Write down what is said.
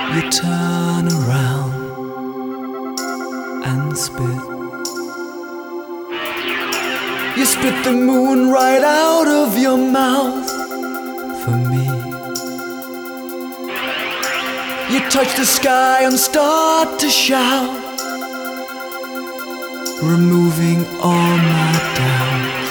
You turn around and spit. You spit the moon right out of your mouth for me. You touch the sky and start to shout, removing all my doubts.